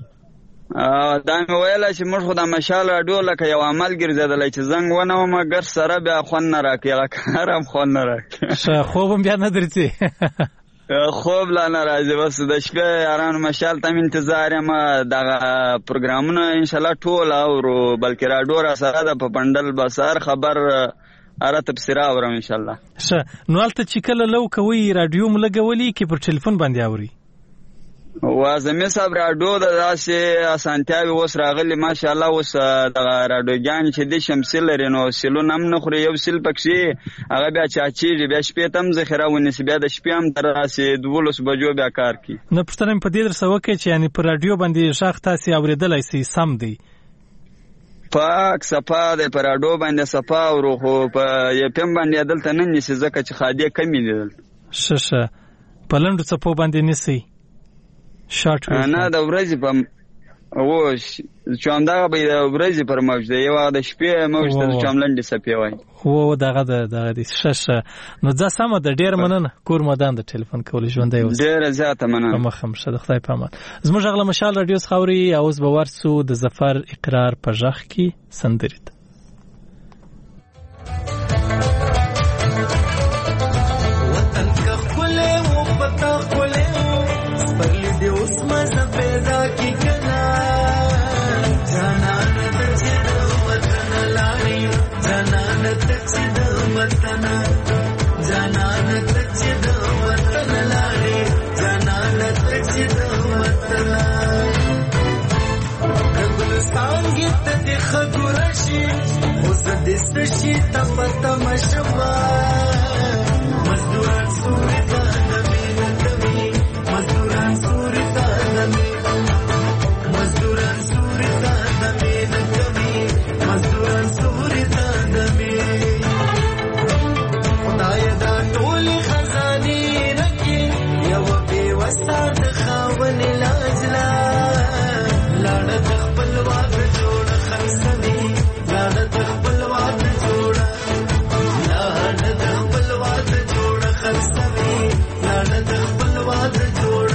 دا مې ویله چې موږ خو د مشال راډیو لکه یو عمل ګرځېدلی چې زنګ ونه ومه ګر سره بیا خوند نه راکړي هغه کار هم خوند نه راکړي ښه خوب هم بیا نه درځي خوب لا نه راځي بس د شپې یارانو مشال ته م انتظار یم دغه پروګرامونه انشاءالله ټول اورو بلکې راډیو را سره ده په پنډل بس هر خبر اره تبصره اورم انشاءالله ښه نو هلته چې کله لو کوئ راډیو م لګولي که پر ټلیفون باندې اوري واعظمي صاحب راډیو د داسې اسانتیاوې اوس راغلي ماشاءالله اوس دغه راډیوګانې چې دي شمسي لري نو سیلونه هم نه خوري یو سیل پکښې هغه بیا چاچېږي بیا شپې ته هم ذخیره ونیسي بیا د شپې هم تر راسې 12 بجو بیا کار کوي نه پوښتنه مې په دې درسه وکړې چې یعنې په راډیو باندې غږ تاسې اورېدلی سئ سم دی پاک صفا دی په راډیو باندې صفا اورو خو په یپم باندې دلته نه نیسي ځکه چې خادې کمې دي دلته ښه په لنډو څپو باندې نیسئ نه د ورځې په چې همدغه به د ورځې پر موج دی یو د شپې موج ته چې هم لنډې څپې وایي دغه دی ښه نو دا سمه ده ډېر مننه کور مدان د ټلیفون کولو ژوندی اوس ډېره زیاته مننه په مخه ښه د خدای په امان زموږ غږ له مشال راډیو څخه اوري اوس به ورسو د ظفر اقرار په غږ کې سندرې ته وطن که ښکلی و پتا ښکلی سپرلی دې اوس مزه پیدا کی کنا خګورشي اوس دې سشي تپتم شما مزدوران سوري تانمي نتمي مزدوران سوري تانمي مزدوران سوري تانمي نتمي مزدوران سوري تانمي خدای دا ټول خزاني رکی یو به وسات خاون لاجلا لاړ د خپل واک جوړ خمسني لاړ د خپل واک جوړ لاړ د خپل واک جوړ خمسني لاړ د خپل واک جوړ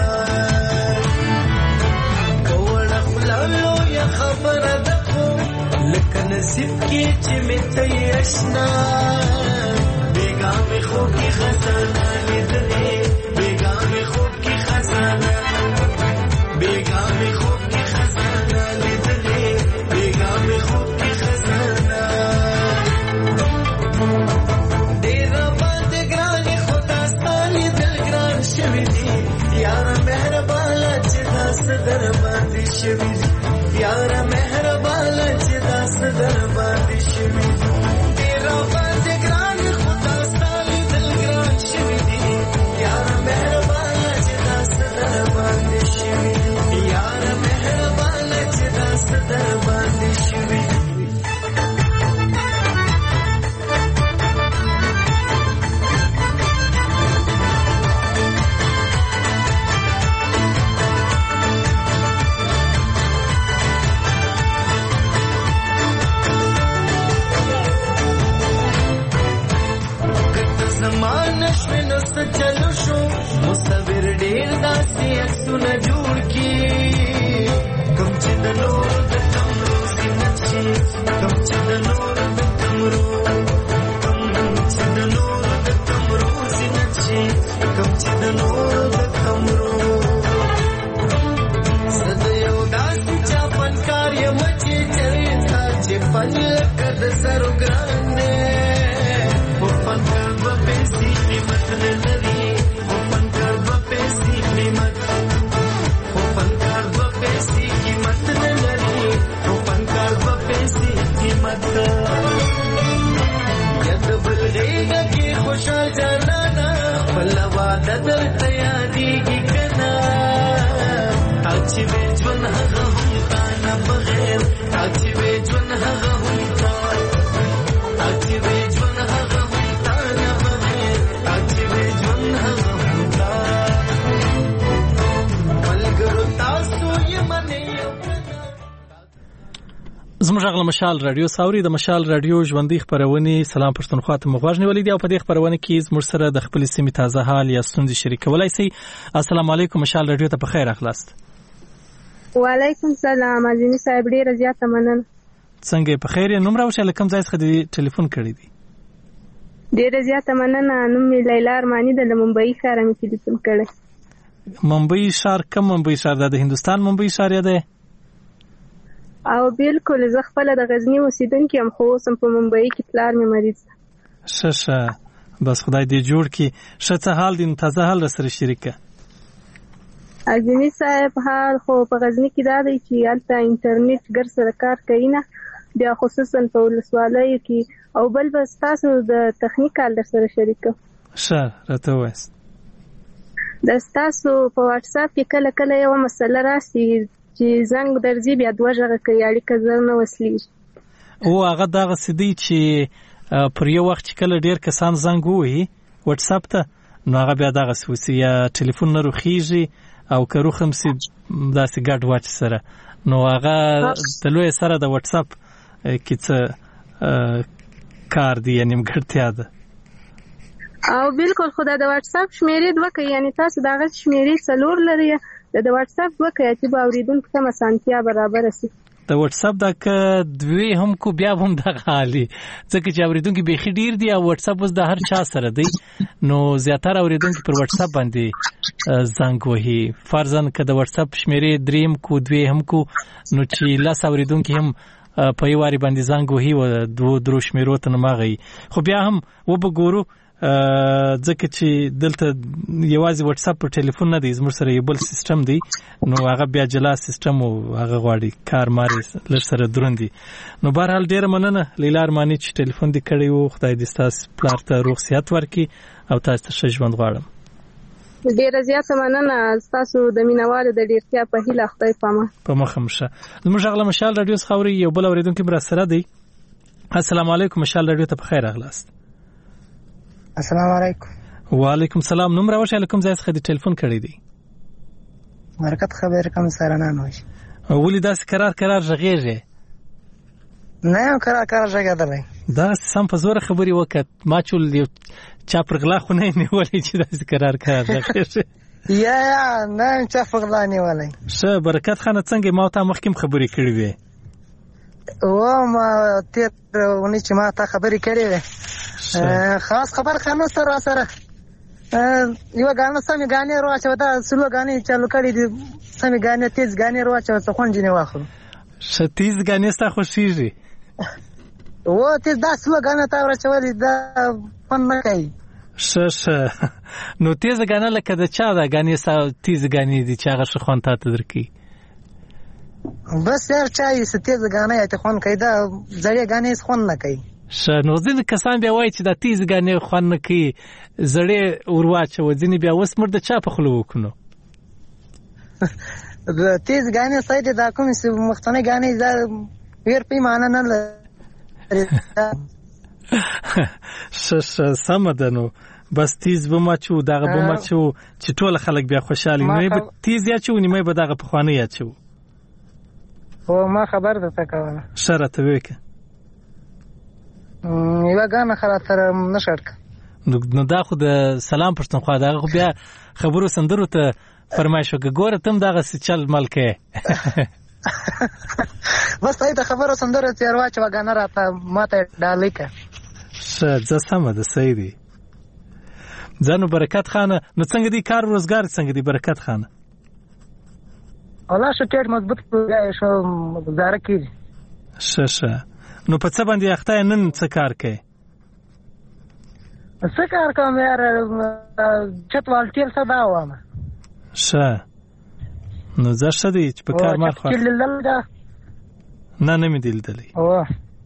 کوړ خپلو یا خبره ده لکه نصیب کې چې مې ته آشنا بیګا مې خو کې خزانه لیدلې بیګا مې خو کې خزانه بیګا مې خو کې خزانه لیدلې بیګا مې خو کې خزانه ډېر باندې ګران خدا ستاني دل ګران شوی دی یار مهربانه چې داس در باندې شوی دی یار مهربانه چې داس در باندې شوی دی ډېر باندې ګران خدا ستاني دل ګران شوی دی یار مهربانه چې داس در باندې شوی دی یار مهربانه چې داس در باندې شوی دی زمانه شوی نو ست چلو شو مصور ډیر داسې عکسونه جوړ کی کم چې د نور د کمرو سینچي کم چې د نور د کمرو کم چې د نور د کمرو سینچي کم چې د نور د کمرو زد یو داسې چا فنکار یم چې چریتا چې پن لکه د سرو ګران دی فنکار به پیسې قیمت نه لري فنکار به پیسې قیمت فنکار به پیسې قیمت نه لري فنکار به پیسې قیمت ید بلغیږه کې خوشحال جانانا خپل واده درته یادېږي که نه تا چې وې ژوند هغه هم تا نه بغیر تا چې وې ژوند هغه هم تا تا چې وې ژوند هغه زموږ غل مشال رادیو ساوري د مشال رادیو ژوندۍ خبرونه سلام پښتونخوا ته مغواړ نیولې دی او په دې خبرونه کې زموږ سره د خپل سیمې تازه حال یا ستونزې شریکولای شي. السلام علیکم مشال رادیو ته په خیر اخلاست. وعلیکم السلام عزیزي صاحب ډیر زیاته مننه. څنګه په خیر نوم راوښه لکم ځای څخه دی ټلیفون کړی دی. ډیر زیاته مننه. نوم می لیلا ارمانی د ممبئی ښار می ټلیفون کړی. ممبئی ښار کوم ممبئی ښار د هندستان ممبئی ښار دی؟ او بالکل زه خپل د غزنی اوسیدونکې یم خو اوسم په ممبئی کې پلار مې مریض. ښه بس خدای دې جوړ کړي. ښه څه حال دی؟ تازه حال سره شریکه. عزیزي صاحب حال خو په غزنی کې دا دی چې هلته انټرنیټ ګر سره کار کوي نه بیا خصوصا په ولسوالیو کې او بل بس تاسو د تخنیک حال در سره شریکه. ښه راته وایست. د تاسو په واتس اپ کې کله کله یو مسله راسي چې زنګ درځي بیا دوه ژغه کوي اړیکه زر نه وصلېږي. او هغه دغه سدي چې پر یو وخت کله ډیر کسان زنګ ووهي واتس اپ ته نو هغه بیا دغه سوسی یا ټلیفون نه روخیږي او که روخم سي داسې ګډ واټ سره نو هغه د لوی سره د واتس اپ کې څه کار دی یعنی مګړتیا ده. او بالکل خدای د واتس اپ شمیرې دوه کوي یعنی تاسو دغه شمیرې څلور لري د واتس اپ دوه کوي چې به اوریدونکو ته اسانتیا برابر شي. د واتس اپ دا که دوی هم کو بیا هم د حالي ځکه چې اوریدونکو به خې ډیر دی او واتس اپ اوس د هر چا سره دی نو زیاتره اوریدونکو پر واتس اپ باندې زنګ وهي. فرضاً که د واتس اپ شمیرې دریم کو دوی هم کو نو چې لاس اوریدونکو هم په یواري باندې زنګ وهي او دوه درو شمیرو ته نه ماغي خو بیا هم و به ګورو ځکه چې دلته یوازې واتس اپ په ټلیفون نه دی، زموږ سره یو بل سیستم دی، نو هغه بیا جلا سیستم او هغه غواړي کار ماري لږ سره دروندي. نو بهرحال ډیره مننه لیلا ارماني چې ټلیفون دې کړی وو. خدای دې ستاسو پلار ته روغ صحت ورکړي او تاسو ته ښه ژوند غواړم. ډیره زیاته مننه تاسو د مینوالو د ډیرتیا په هیله. خدای پامه په مخه مشه. زموږ غلا مشال رادیو خاوري یو بل اوریدونکو بر سره دی. السلام علیکم مشال رادیو ته بخیر راغلاست. السلام علیکم. وعلیکم السلام. نوم راوښه لکم ځای څخه د ټلیفون کړی دی. برکت خبر کوم سره نه نوښ. ولې داس قرار ژغېږي؟ نه قرار ژغېدلای. دا سم په زور خبري وکړه. ما چول یو چا پرغلا خو نه نیولې چې داس قرار ژغېږي. یا نه چا پرغلا نیولای. شه برکت خان څنګه ما ته مخکیم خبري کړې وې؟ او ما تیر ونی چې ما ته خبري کړې وې. خاص خبر خانو سره یو غانو سمې غانې راچو دا سلو غانې چالو کړې دي. سمې غانې تیز غانې راچو څه خونځ نه واخلو. شتیز غانې ستا خوشیږي؟ و تیز دا سلو غانې تا راچولې دا پن نه کوي. شه نو تیز غانې لکه د چا دا غانې ستا تیز غانې دي چې هغه شخون ته درکې؟ بس یار چای ستیز غانې ته خون کوي، دا زړې غانې خون نه کوي. نو ځینې کسان بیا وایي چې دا تیز غانې خوند نه کوي، زړې ورواچوه. ځینې بیا اوس موږ د چا په خوله وکړو؟ د تیز غانې سایډ دا کوم چې مختنه غانې دا ور پیمانه نه لري. سمه ده. نو بس تیز بماچو دغه بماچو چې ټول خلک بیا خوشاله نه به تیز یا چو نیمه به دغه په خوانه یا چو. او ما خبر ده تکاوه شرط وکه یو غانه خاطر نشړک. نو دا خو د سلام پښتونخوا دا خو بیا خبرو سندرو ته فرمایش وکړه. ګوره تم دغه چل ملکه بس ته خبرو سندرو تیر واچو غانه راته ماته ډالیکه. ځه سمه ده صحیح دی. ځنو برکت خانه نو څنګه دی کار روزګار څنګه دی برکت خانه؟ الله شکر مضبوط شو گزاره کیږي. شه نو په څه باندې اخته نن څه کار کوي؟ څه کار کوم یار چتوال تیر صدا وامه. شه نو زه شه دی چې په کار ما خو نه مې دلدلی. او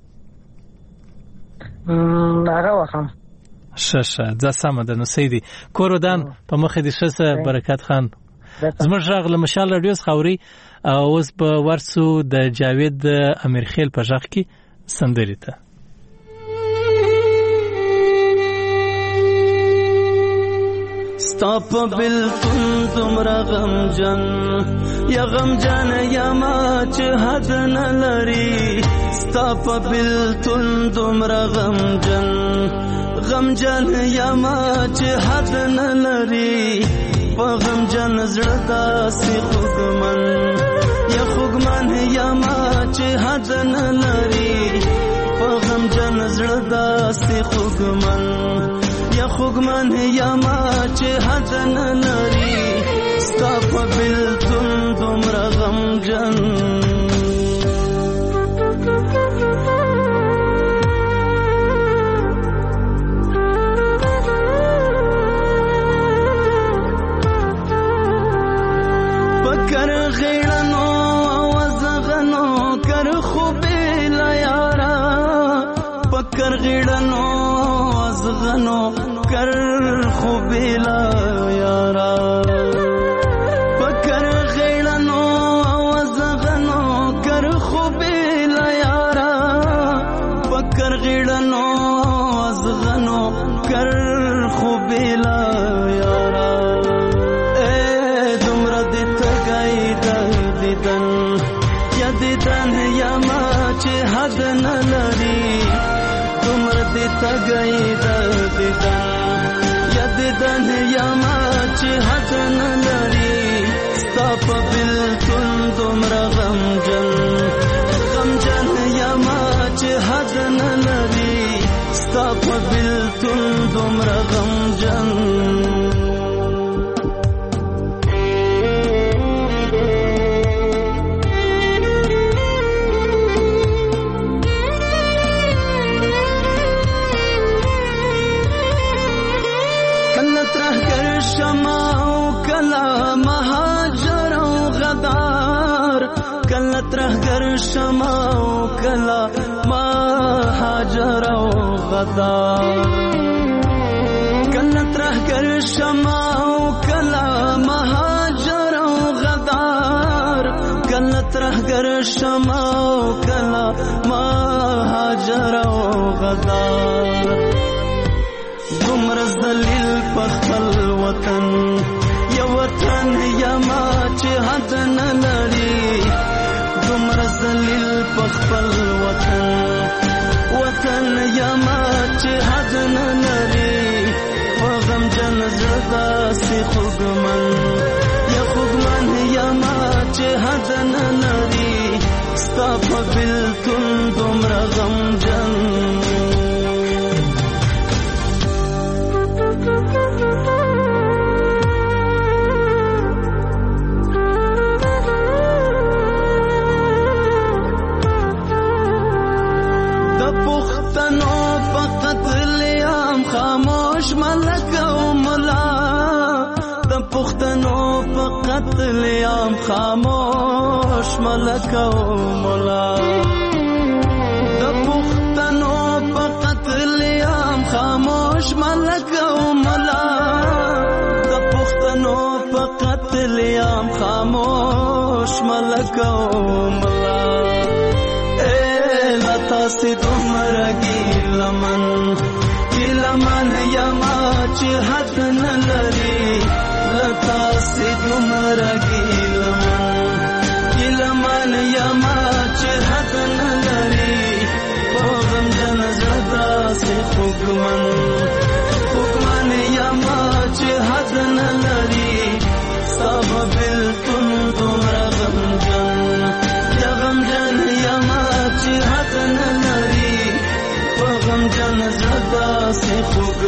هغه وخم شه ځه سمه ده. نو سیدی کورودان په مخې دې شه برکت خان. زموږ غږ له مشال رادیو خاوري اوس په ورسو د جاوید امیرخیل په ژغ کې سندرې ته. ستا په بلتون دومره غمجن یا غمجن یا ما چې حد نه لري. ستا په بلتون دومره غمجن یا ما چې حد نه لري. په غمجن زړه داسې خوږمن یا ما چې حد نه لري. په غمجن زړه داسې خوږمن یا ما چې حد نه لري. ستا په بلتون دومره غمجن پکر غیڑنو ازغنو کر خوبیلا یارا. پکر غیڑنو ازغنو کر خوبیلا یارا. پکر غیڑنو ازغنو کر خوبیلا یارا. اے دمرا دیتا گئی دیدن یا دیدن یا ما چه حد نلری. دیتا گئی دیدن یا دیدن یا ما چې حد نه لري. ستا په بلتون دومره غمجن یا ما چې حد نه لري. ستا په بلتون دومره غمجن شما او کلا مهاجر او غدار کله ترهګر شما او کلا مهاجر او غدار کله ترهګر شما او کلا مهاجر او غدار دومره ذلیل په خپل وطن یو وطن یما چې حد نه لري دومره ذلیل په خپل وطن یما چې حد نه لري په غمجن زړه داسې خوږمن یما چې حد نه لري ستا په بېلتون دومره غمجن خاموش ملک او ملا د پښتنو په قتل عام خاموش ملک او ملا د پښتنو په قتل عام خاموش ملک او ملا د پښتنو په قتل عام خاموش ملک او ملا اے لتا سي دومره ګیلمن لمن یما چې حد نه لري لتا سي دومره ګیلمن یما چې حد نه لري په غمجن زړه داسې خوږمن یما چې حد نه لري ستا په بېلتون دومره غمجن یما چې حد نه لري په غمجن زړه داسې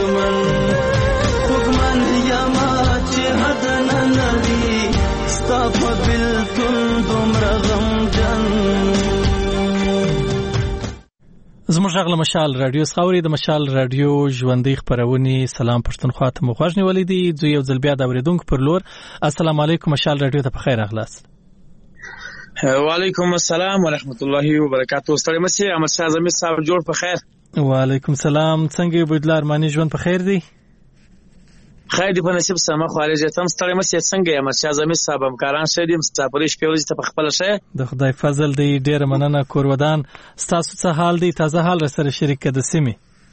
خوږمن یما چې حد نه لري ستا په بېلتون دومره غمجن زموږ غږ له مشال رادیو څخه اورئ د مشال رادیو ژوندۍ خپرونې سلام پښتونخوا ته مو خوښ نیولی دی زه یو ځل بیا د اورېدونکو پر لور السلام علیکم مشال رادیو ته په خیر راغلاست وعلیکم السلام ورحمت الله وبرکاته ستړي مشه احمد شاه زمي صاحب جوړ په خیر وعلیکم السلام څنګه عبدالله ارماني ژوند په خیر دی خیر دی په نصیب سما خارج تم ستړي مشه څنګه احمد شاه زمي صاحب همکاران شه دي مسافرې شپې ورځې ته په خپل شه د خدای فضل دی ډیر مننه کورودان ستاسو څه حال دی تازه حال سره شریک د سیمه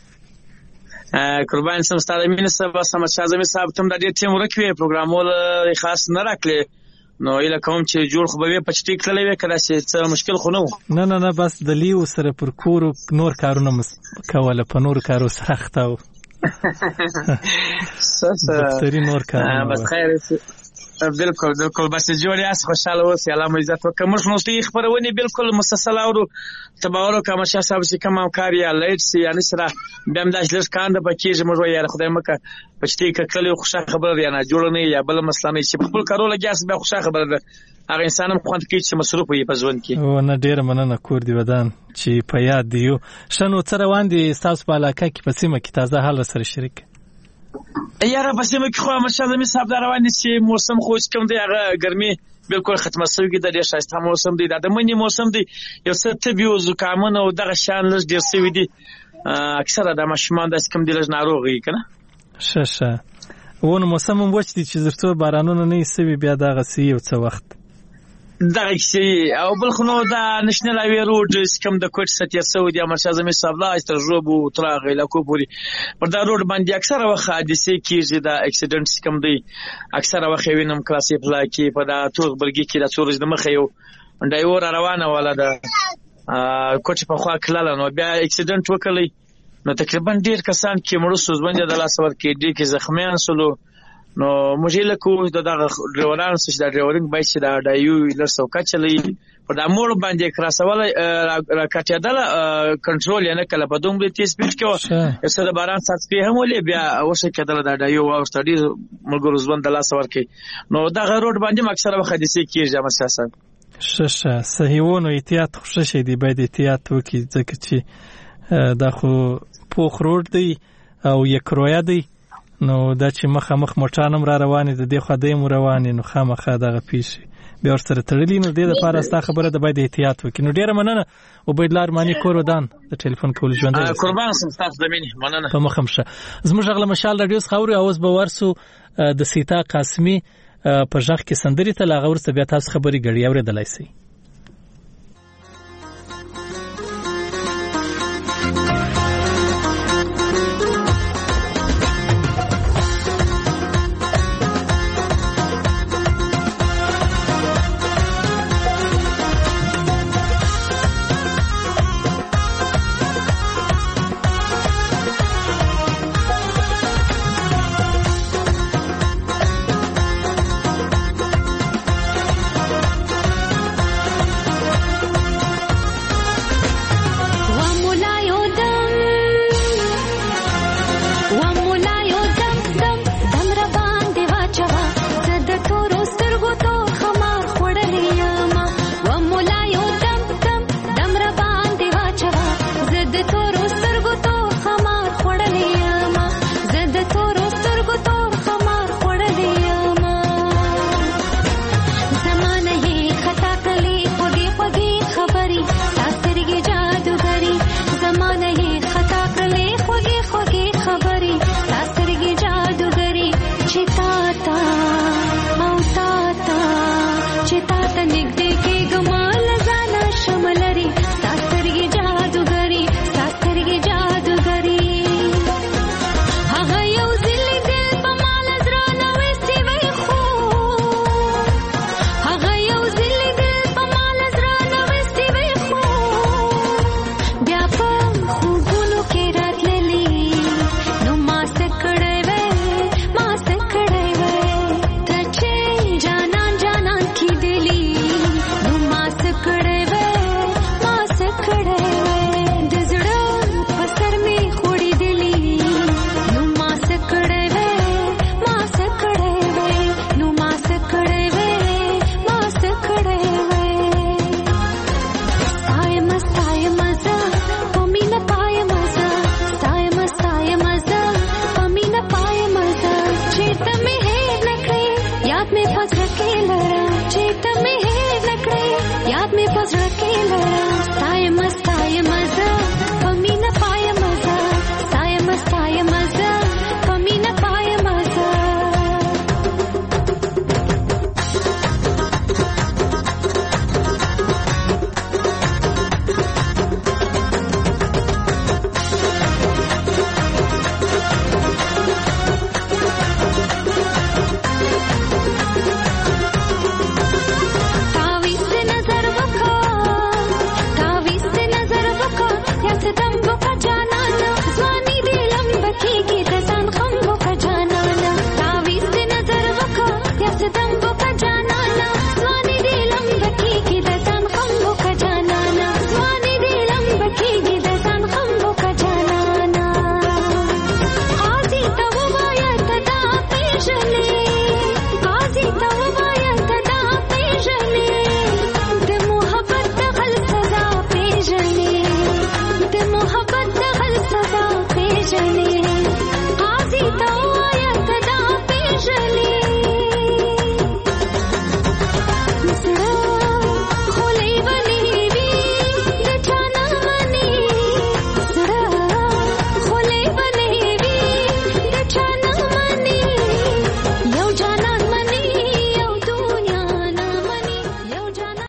قربان سم ستاره مين سبا احمد شاه زمي صاحب تم د دې ټیم ورکوي پروګرامول خاص نه راکړي نو اله کوم چې جوړ خو به پچټی کړلې وې کله چې څه مشکل خو نه بس د لیو سره پر کور نور کارونه کوله په نور کارو سره ختاو دفتری نور کارونه بس خیر بالکل بس جوړی اس خوشاله اوسې الله مو عزت وکړه موږ نو ستې خبرونه بالکل مسلسل اورو تباورو کوم شاه صاحب چې کوم کاری لایټ سي یعنی سره بهم داش لږ کاند پکې موږ یې خدای مکه پچتي کړلې خوشا خبر دی نه جوړ نه یا بل مسله نه چې خپل کارو لګیاس به خوشا خبر ده هغه انسان هم خوند کوي چې مصروف وي په ژوند کې او نه ډیر مننه کور دی ودان چې په یاد دیو شنو تر روان دي تاسو په علاقه کې په سیمه کې تازه حال سره شریک یاره په سیمه کې خو مشاله می صاحب روان دي چې موسم خو کوم دی هغه ګرمي بالکل ختمه شوی د ډیر شایسته موسم دی د منی موسم دی یو څه طبيو زکامونه او دغه شان لږ ډیر سوي دي اکثره د ماشومان د کوم دی لږ ناروغي کنه شه ونه موسم وچ دي چې زرتو بارانونه نه سوي بیا دغه سی یو څه وخت دغه شي او بل خو نو د نېشنل هایوی روډ کوم د کوټ ستیا سعودي مرشد زمي صاحب لا تجربه تر غیلا کو پوری پر دا روډ باندې اکثره وخت حادثه کیږي د اکسیډنټ کوم دی اکثره وخت وینم کلاسي پلا کې په دا توغ بلګي کې د څورج د مخ یو ډایور روانه ولا د کوټ په خوا کلاله نو بیا اکسیډنټ وکړي نو تقریبا ډیر کسان کې مړو سوزبند د لاس ور کې دي کې زخمیان سلو نو مجله کو د ډرایورانو چې د ډرایورینګ بایس د دایو لسو کچلې په د امور باندې کراسول راکټیدل کنټرول نه کله په دومره تیز سپیډ کې سره باران سات په هم ولې بیا اوسه کېدل د دایو او ستړي ملګرو زبند د لاس ورکې نو د روډ باندې اکثره وخت حادثه کیږي مساسه صحیحونه احتیاط خوشش دی باید احتیاط وکړي ځکه چې دا خو پوخ روډ دی او یک رویا دی نو دا چې مخ موټانم را روانې د دې خو دیم روانې نو خامخا دغه پیښې بیا ورسره تړلي، نو دې دپاره ستا خبره ده باید احتیاط وکړي. نو ډېره مننه عبیدالله ارماني کور ودان د ټلیفون کولو ژوندی قربان سم ستاسو د مینې مننه. په مخه شه زموږ غږ له مشال راډیو څخه اورئ. اوس به ورسو د سیتا قاسمي په غږ کې سندرې ته، له هغه وروسته بیا تاسو خبرې ګړي اورېدلی شئ. Nigde